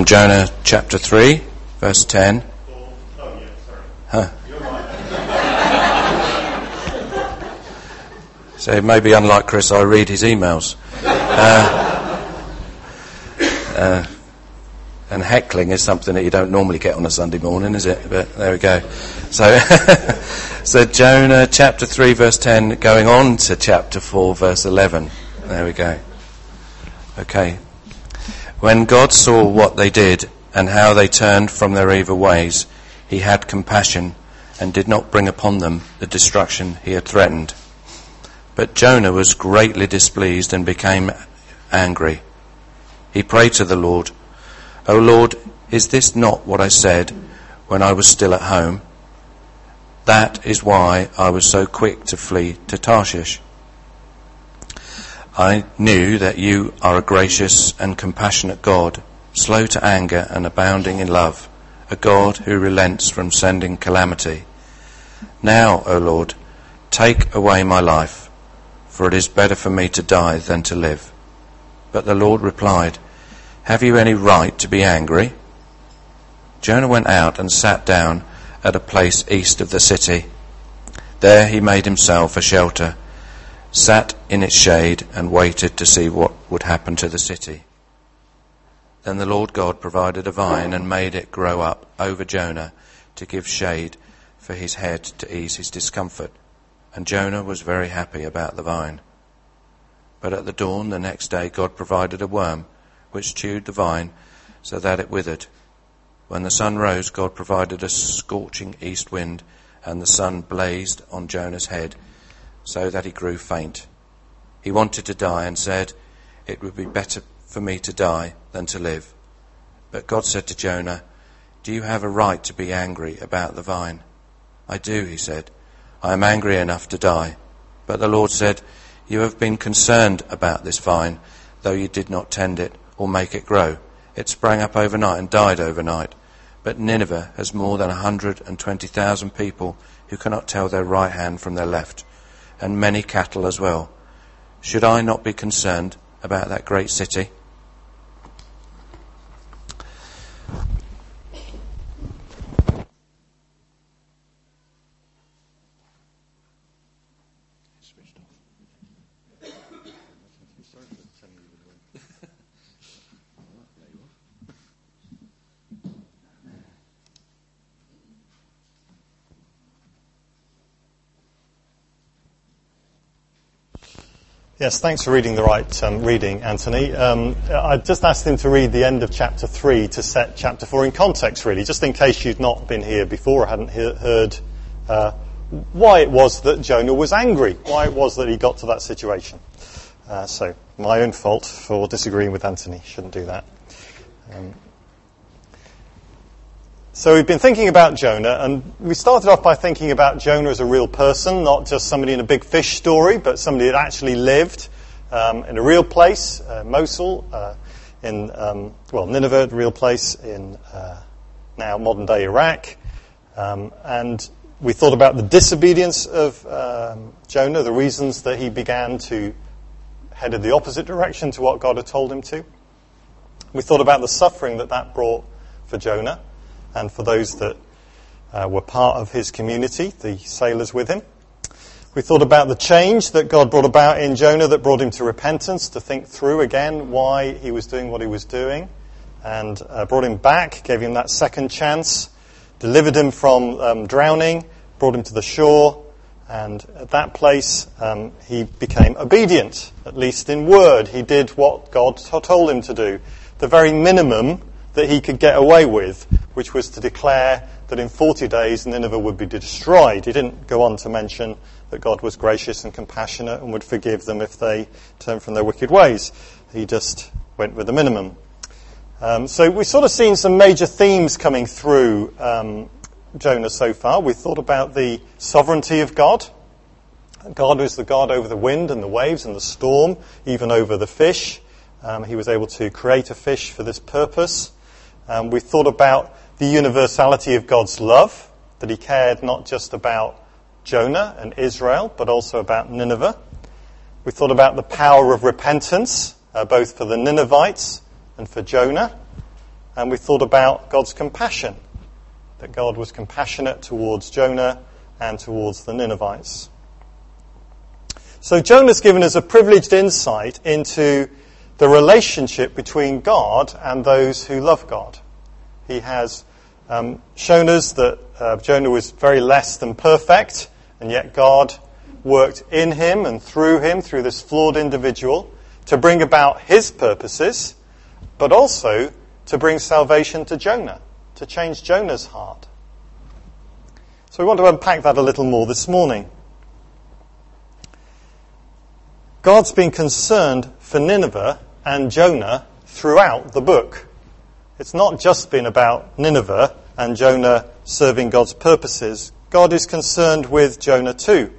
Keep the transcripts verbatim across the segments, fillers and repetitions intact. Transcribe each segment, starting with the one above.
Jonah chapter three, verse ten. Oh, oh yeah, sorry. Huh. You're right. So maybe unlike Chris, I read his emails. Uh, uh, and heckling is something that you don't normally get on a Sunday morning, is it? But there we go. So, so Jonah chapter three, verse ten, going on to chapter four, verse eleven. There we go. Okay. When God saw what they did and how they turned from their evil ways, he had compassion and did not bring upon them the destruction he had threatened. But Jonah was greatly displeased and became angry. He prayed to the Lord, "O Lord, is this not what I said when I was still at home? That is why I was so quick to flee to Tarshish. I knew that you are a gracious and compassionate God, slow to anger and abounding in love, a God who relents from sending calamity. Now, O Lord, take away my life, for it is better for me to die than to live." But the Lord replied, "Have you any right to be angry?" Jonah went out and sat down at a place east of the city. There he made himself a shelter, sat in its shade and waited to see what would happen to the city. Then the Lord God provided a vine and made it grow up over Jonah to give shade for his head to ease his discomfort. And Jonah was very happy about the vine. But at the dawn the next day God provided a worm which chewed the vine so that it withered. When the sun rose, God provided a scorching east wind, and the sun blazed on Jonah's head so that he grew faint. He wanted to die and said, "It would be better for me to die than to live." But God said to Jonah, "Do you have a right to be angry about the vine?" "I do," he said. "I am angry enough to die." But the Lord said, "You have been concerned about this vine, though you did not tend it or make it grow. It sprang up overnight and died overnight. But Nineveh has more than one hundred twenty thousand people who cannot tell their right hand from their left, and many cattle as well. Should I not be concerned about that great city?" Yes, thanks for reading the right um, reading, Anthony. Um, I just asked him to read the end of chapter three to set chapter four in context, really, just in case you'd not been here before or hadn't he- heard uh, why it was that Jonah was angry, why it was that he got to that situation. Uh, so, my own fault for disagreeing with Anthony. Shouldn't do that. Um, So we've been thinking about Jonah, and we started off by thinking about Jonah as a real person, not just somebody in a big fish story, but somebody that actually lived um, in a real place, uh, Mosul, uh, in, um, well, Nineveh, a real place in uh, now modern-day Iraq. Um, and we thought about the disobedience of um, Jonah, the reasons that he began to head in the opposite direction to what God had told him to. We thought about the suffering that that brought for Jonah, and for those that uh, were part of his community, the sailors with him. We thought about the change that God brought about in Jonah that brought him to repentance, to think through again why he was doing what he was doing, and uh, brought him back, gave him that second chance, delivered him from um, drowning, brought him to the shore, and at that place um, he became obedient, at least in word. He did what God told him to do, the very minimum that he could get away with, which was to declare that in forty days Nineveh would be destroyed. He didn't go on to mention that God was gracious and compassionate and would forgive them if they turned from their wicked ways. He just went with the minimum. Um, so we've sort of seen some major themes coming through um, Jonah so far. We thought about the sovereignty of God. God was the God over the wind and the waves and the storm, even over the fish. Um, he was able to create a fish for this purpose. Um, we thought about the universality of God's love, that he cared not just about Jonah and Israel, but also about Nineveh. We thought about the power of repentance, uh, both for the Ninevites and for Jonah. and we thought about God's compassion, that God was compassionate towards Jonah and towards the Ninevites. So Jonah's given us a privileged insight into the relationship between God and those who love God. He has um, shown us that uh, Jonah was very less than perfect, and yet God worked in him and through him, through this flawed individual, to bring about his purposes, but also to bring salvation to Jonah, to change Jonah's heart. So we want to unpack that a little more this morning. God's been concerned for Nineveh and Jonah throughout the book. It's not just been about Nineveh and Jonah serving God's purposes. God is concerned with Jonah too.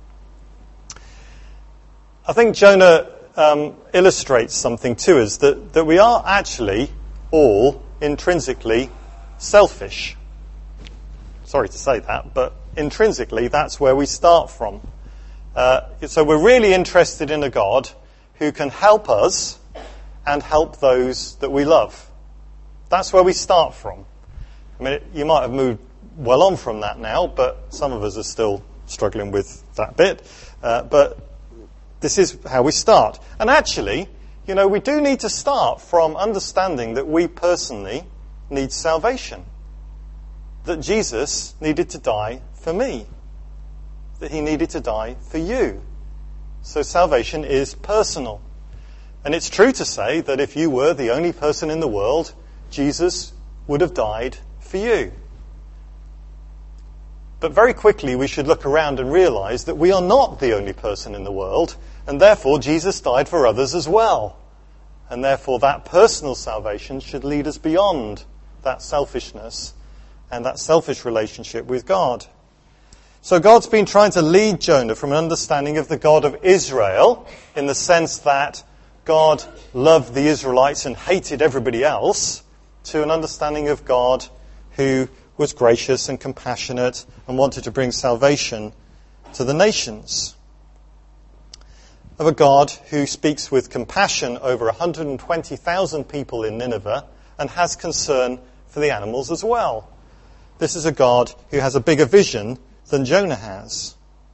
I think Jonah um, illustrates something to us, that, that we are actually all intrinsically selfish. Sorry to say that, but intrinsically that's where we start from. Uh, so we're really interested in a God who can help us and help those that we love. That's where we start from. I mean, it, you might have moved well on from that now, but some of us are still struggling with that bit. Uh, but this is how we start. And actually, you know, we do need to start from understanding that we personally need salvation. That Jesus needed to die for me. That he needed to die for you. So salvation is personal. And it's true to say that if you were the only person in the world, Jesus would have died for you. But very quickly we should look around and realize that we are not the only person in the world, and therefore Jesus died for others as well. And therefore that personal salvation should lead us beyond that selfishness and that selfish relationship with God. So God's been trying to lead Jonah from an understanding of the God of Israel, in the sense that God loved the Israelites and hated everybody else, to an understanding of God who was gracious and compassionate and wanted to bring salvation to the nations. Of a God who speaks with compassion over one hundred twenty thousand people in Nineveh and has concern for the animals as well. This is a God who has a bigger vision than Jonah has.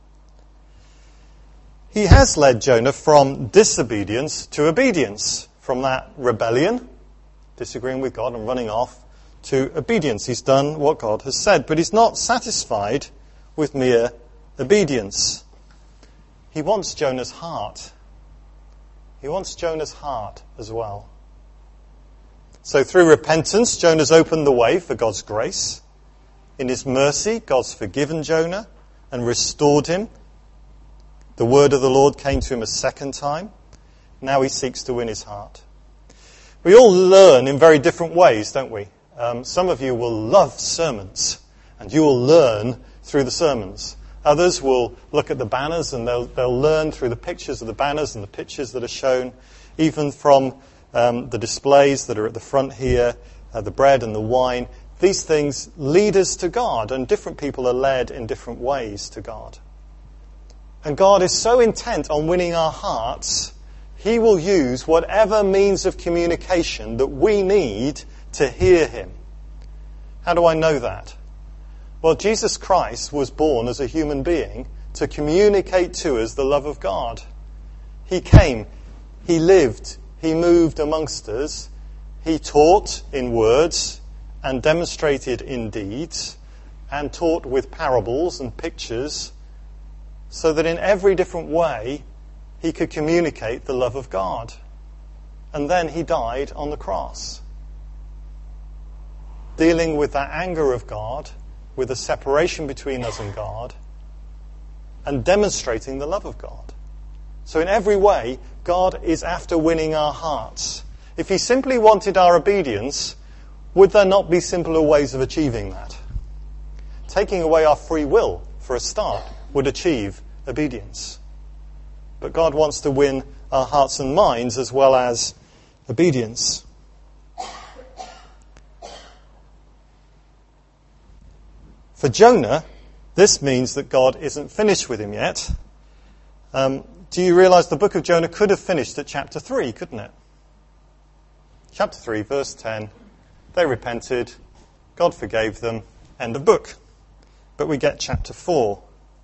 He has led Jonah from disobedience to obedience, from that rebellion, disagreeing with God and running off, to obedience. He's done what God has said, but he's not satisfied with mere obedience. He wants Jonah's heart. He wants Jonah's heart as well. So through repentance, Jonah's opened the way for God's grace. In his mercy, God's forgiven Jonah and restored him. The word of the Lord came to him a second time. Now he seeks to win his heart. We all learn in very different ways, don't we? Um, some of you will love sermons, and you will learn through the sermons. Others will look at the banners, and they'll, they'll learn through the pictures of the banners and the pictures that are shown, even from um, the displays that are at the front here, uh, the bread and the wine. These things lead us to God, and different people are led in different ways to God. And God is so intent on winning our hearts, he will use whatever means of communication that we need to hear him. How do I know that? Well, Jesus Christ was born as a human being to communicate to us the love of God. He came, he lived, he moved amongst us, he taught in words and demonstrated in deeds, and taught with parables and pictures, so that in every different way he could communicate the love of God. And then he died on the cross, dealing with that anger of God, with the separation between us and God, and demonstrating the love of God. So in every way, God is after winning our hearts. If he simply wanted our obedience, would there not be simpler ways of achieving that? Taking away our free will, for a start, would achieve obedience. But God wants to win our hearts and minds as well as obedience. For Jonah, this means that God isn't finished with him yet. Um, do you realise the book of Jonah could have finished at chapter three, couldn't it? Chapter three, verse ten. They repented. God forgave them. End of book. But we get chapter four.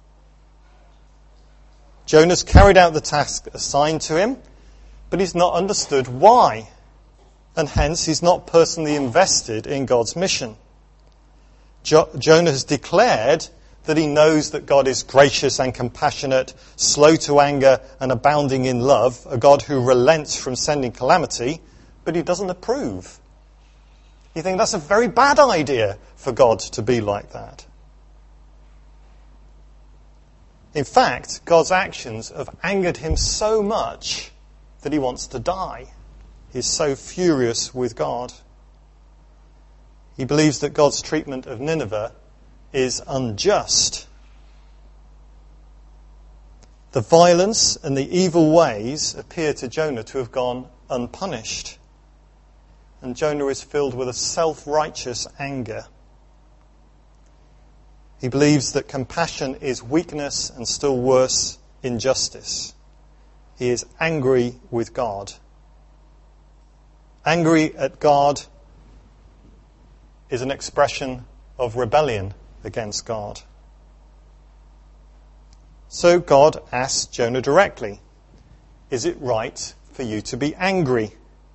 Jonah's carried out the task assigned to him, but he's not understood why. And hence he's not personally invested in God's mission. Jo- Jonah has declared that he knows that God is gracious and compassionate, slow to anger and abounding in love, a God who relents from sending calamity, but he doesn't approve. You think that's a very bad idea for God to be like that. In fact, God's actions have angered him so much that he wants to die. He's so furious with God. He believes that God's treatment of Nineveh is unjust. The violence and the evil ways appear to Jonah to have gone unpunished. And Jonah is filled with a self-righteous anger. He believes that compassion is weakness and, still worse, injustice. He is angry with God. Angry at God is an expression of rebellion against God. So God asks Jonah directly, is it right for you to be angry?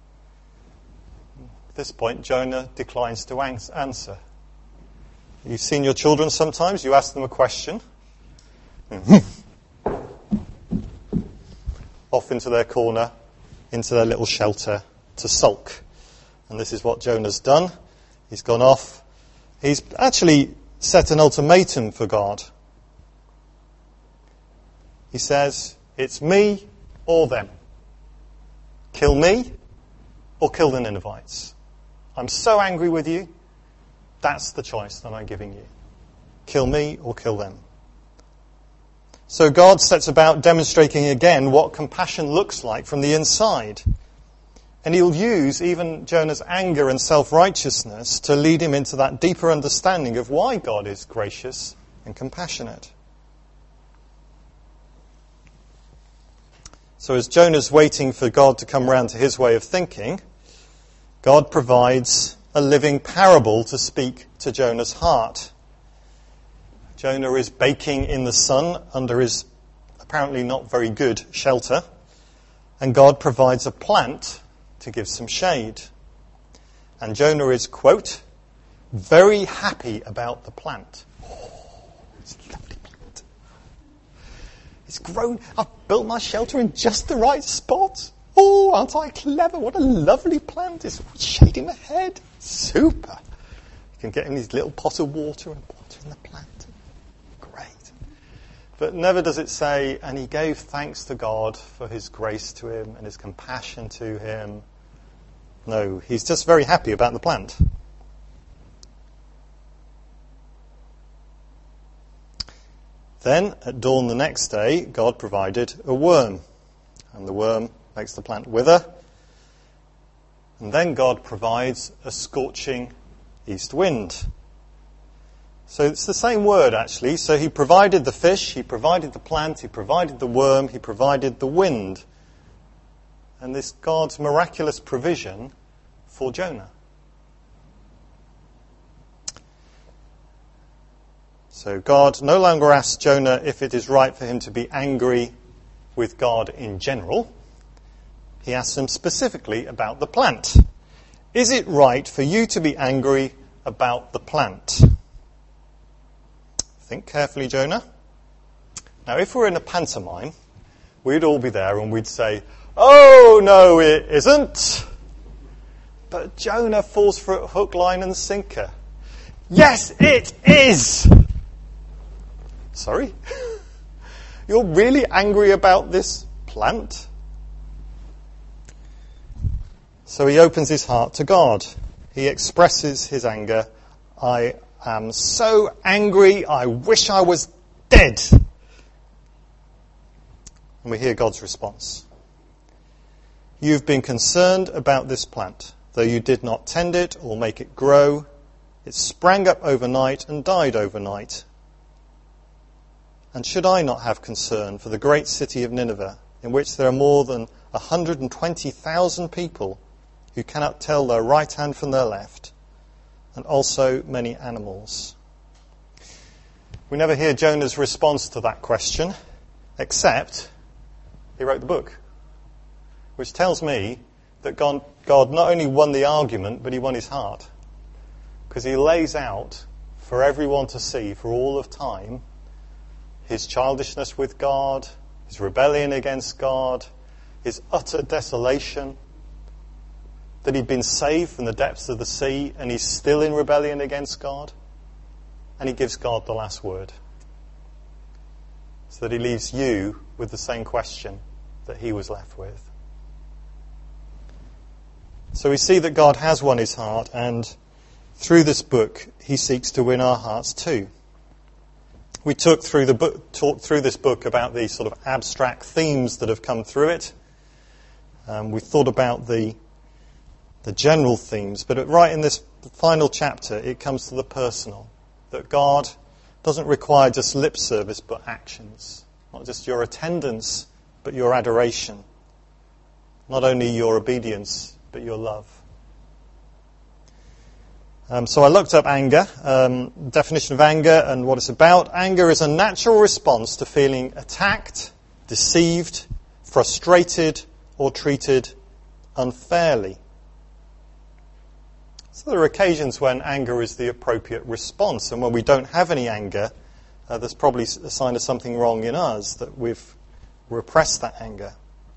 At this point, Jonah declines to answer. You've seen your children sometimes, you ask them a question. Off into their corner, into their little shelter to sulk. And this is what Jonah's done. He's gone off. He's actually set an ultimatum for God. He says, it's me or them. Kill me or kill the Ninevites. I'm so angry with you. That's the choice that I'm giving you. Kill me or kill them. So God sets about demonstrating again what compassion looks like from the inside. And he'll use even Jonah's anger and self-righteousness to lead him into that deeper understanding of why God is gracious and compassionate. So as Jonah's waiting for God to come round to his way of thinking, God provides a living parable to speak to Jonah's heart. Jonah is baking in the sun under his apparently not very good shelter, and God provides a plant to give some shade. And Jonah is, quote, very happy about the plant. Oh, it's a lovely plant. It's grown. I've built my shelter in just the right spot. Oh, aren't I clever? What a lovely plant. It's shading the head. Super. You can get in these little pot of water and water in the plant. Great. But never does it say, and he gave thanks to God for his grace to him and his compassion to him. No, he's just very happy about the plant. Then, at dawn the next day, God provided a worm. And the worm makes the plant wither. And then God provides a scorching east wind. So it's the same word, actually. So he provided the fish, he provided the plant, he provided the worm, he provided the wind. And this God's miraculous provision for Jonah. So God no longer asks Jonah if it is right for him to be angry with God in general. He asks him specifically about the plant. Is it right for you to be angry about the plant? Think carefully, Jonah. Now, if we're in a pantomime, we'd all be there and we'd say, oh, no, it isn't. But Jonah falls for it hook, line and sinker. Yes, it is. Sorry? You're really angry about this plant? So he opens his heart to God. He expresses his anger. I am so angry, I wish I was dead. And we hear God's response. You've been concerned about this plant, though you did not tend it or make it grow. It sprang up overnight and died overnight. And should I not have concern for the great city of Nineveh, in which there are more than one hundred twenty thousand people who cannot tell their right hand from their left, and also many animals. We never hear Jonah's response to that question, except he wrote the book, which tells me that God, God not only won the argument, but he won his heart. Because he lays out for everyone to see for all of time his childishness with God, his rebellion against God, his utter desolation, that he'd been saved from the depths of the sea and he's still in rebellion against God. And he gives God the last word. So that he leaves you with the same question that he was left with. So we see that God has won his heart, and through this book he seeks to win our hearts too. We took through the book, talked through this book about the sort of abstract themes that have come through it. Um, we thought about the the general themes, but right in this final chapter it comes to the personal. That God doesn't require just lip service but actions. Not just your attendance but your adoration. Not only your obedience but your love. Um, so I looked up anger, um, definition of anger and what it's about. Anger is a natural response to feeling attacked, deceived, frustrated or treated unfairly. So there are occasions when anger is the appropriate response, and when we don't have any anger, uh, there's probably a sign of something wrong in us, that we've repressed that anger.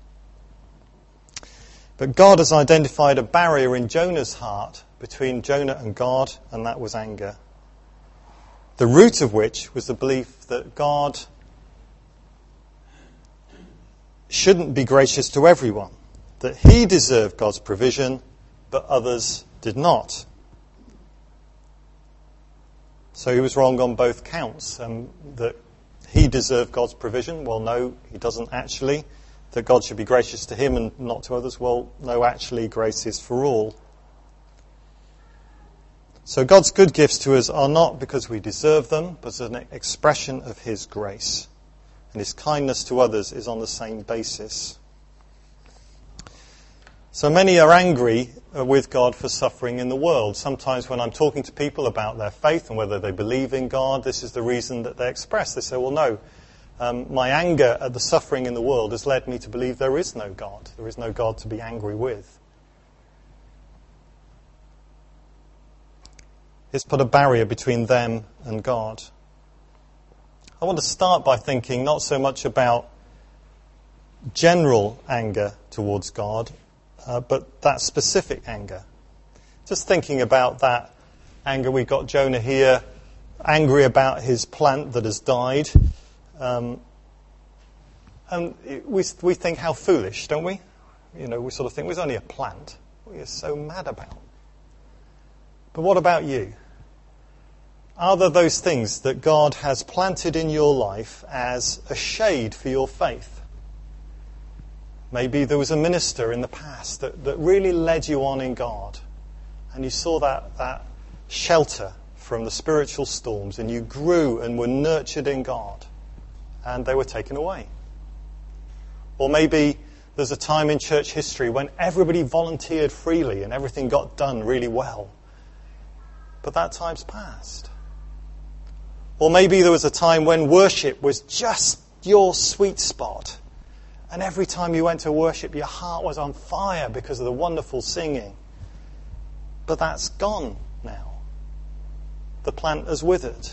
But God has identified a barrier in Jonah's heart between Jonah and God, and that was anger. The root of which was the belief that God shouldn't be gracious to everyone, that he deserved God's provision, but others did not. So he was wrong on both counts. Um, that he deserved God's provision. Well, no, he doesn't actually. That God should be gracious to him and not to others. Well, no, actually, grace is for all. So God's good gifts to us are not because we deserve them, but as an expression of his grace. And his kindness to others is on the same basis. So many are angry with God for suffering in the world. Sometimes when I'm talking to people about their faith and whether they believe in God, this is the reason that they express. They say, well, no, um, my anger at the suffering in the world has led me to believe there is no God. There is no God to be angry with. It's put a barrier between them and God. I want to start by thinking not so much about general anger towards God, Uh, but that specific anger. Just thinking about that anger, we've got Jonah here, angry about his plant that has died. Um, and we we think how foolish, don't we? You know, we sort of think, well, it's only a plant. What are you so mad about? But what about you? Are there those things that God has planted in your life as a shade for your faith? Maybe there was a minister in the past that, that really led you on in God, and you saw that, that shelter from the spiritual storms, and you grew and were nurtured in God, and they were taken away. Or maybe there's a time in church history when everybody volunteered freely and everything got done really well. But that time's passed. Or maybe there was a time when worship was just your sweet spot. And every time you went to worship, your heart was on fire because of the wonderful singing. But that's gone now. The plant has withered.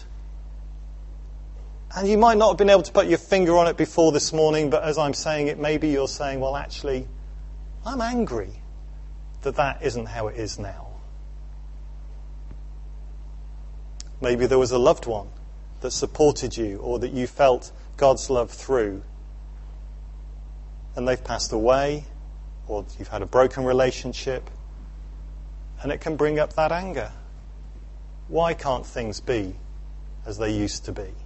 And you might not have been able to put your finger on it before this morning, but as I'm saying it, maybe you're saying, well, actually, I'm angry that that isn't how it is now. Maybe there was a loved one that supported you or that you felt God's love through, and they've passed away, or you've had a broken relationship, and it can bring up that anger. Why can't things be as they used to be?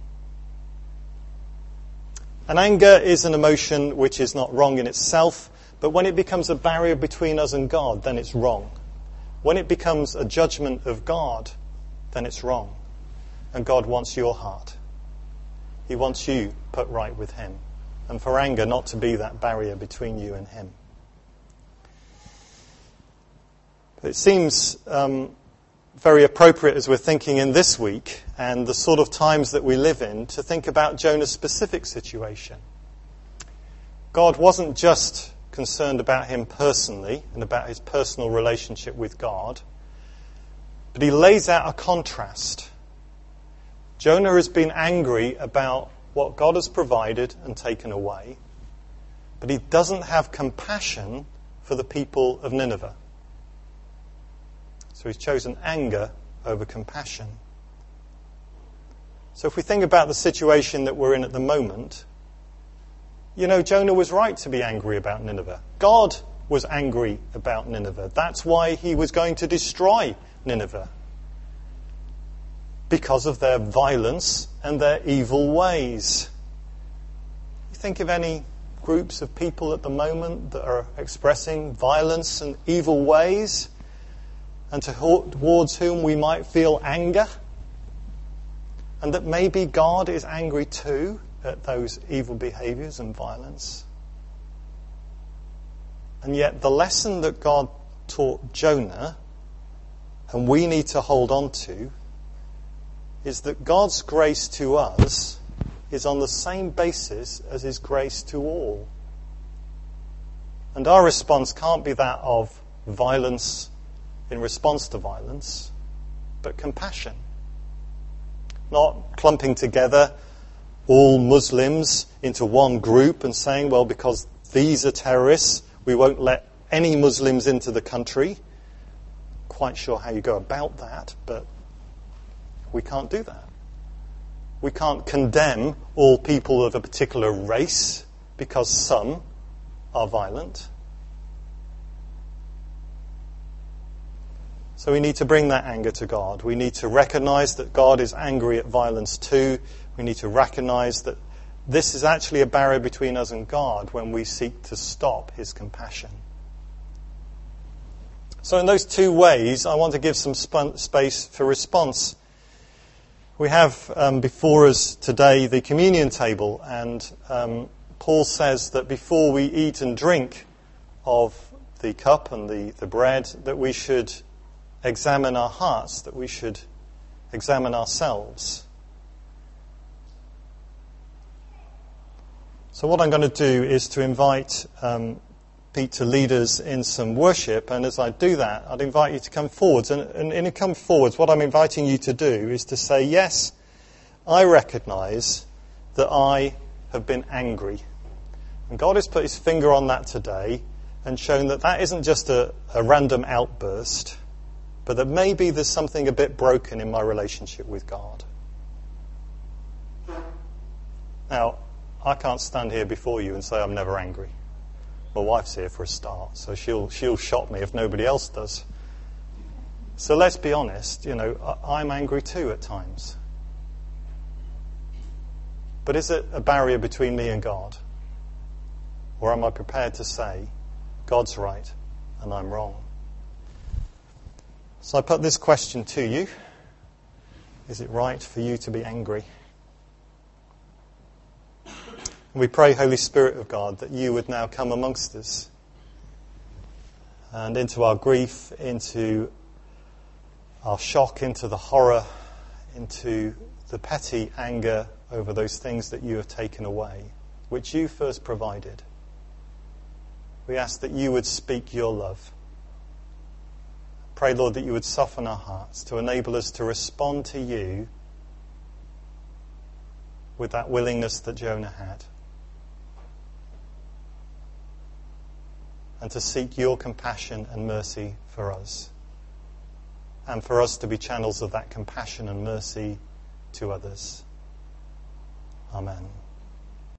And anger is an emotion which is not wrong in itself, but when it becomes a barrier between us and God, then it's wrong. When it becomes a judgment of God, then it's wrong. And God wants your heart. He wants you put right with him. And for anger not to be that barrier between you and him. It seems um, very appropriate as we're thinking in this week and the sort of times that we live in to think about Jonah's specific situation. God wasn't just concerned about him personally and about his personal relationship with God, but he lays out a contrast. Jonah has been angry about what God has provided and taken away, but he doesn't have compassion for the people of Nineveh. So he's chosen anger over compassion. So if we think about the situation that we're in at the moment, you know, Jonah was right to be angry about Nineveh. God was angry about Nineveh. That's why he was going to destroy Nineveh. Because of their violence and their evil ways. You think of any groups of people at the moment that are expressing violence and evil ways, and towards whom we might feel anger, and that maybe God is angry too at those evil behaviours and violence. And yet the lesson that God taught Jonah, and we need to hold on to, is that God's grace to us is on the same basis as his grace to all. And our response can't be that of violence in response to violence, but compassion. Not clumping together all Muslims into one group and saying, well, because these are terrorists, we won't let any Muslims into the country. Quite sure how you go about that, but we can't do that. We can't condemn all people of a particular race because some are violent. So we need to bring that anger to God. We need to recognize that God is angry at violence too. We need to recognize that this is actually a barrier between us and God when we seek to stop his compassion. So in those two ways, I want to give some sp- space for response. We have um, before us today the communion table, and um, Paul says that before we eat and drink of the cup and the, the bread, that we should examine our hearts, that we should examine ourselves. So what I'm going to do is to invite um, Pete to lead us in some worship, and as I do that, I'd invite you to come forwards. And, and in a come forwards, what I'm inviting you to do is to say, yes, I recognise that I have been angry. And God has put his finger on that today and shown that that isn't just a, a random outburst, but that maybe there's something a bit broken in my relationship with God. Now, I can't stand here before you and say I'm never angry. My wife's here for a start, so she'll she'll shot me if nobody else does. So let's be honest, you know, I'm angry too at times. But is it a barrier between me and God? Or am I prepared to say, God's right and I'm wrong? So I put this question to you. Is it right for you to be angry? And we pray, Holy Spirit of God, that you would now come amongst us and into our grief, into our shock, into the horror, into the petty anger over those things that you have taken away, which you first provided. We ask that you would speak your love. Pray, Lord, that you would soften our hearts to enable us to respond to you with that willingness that Jonah had. And to seek your compassion and mercy for us. And for us to be channels of that compassion and mercy to others. Amen.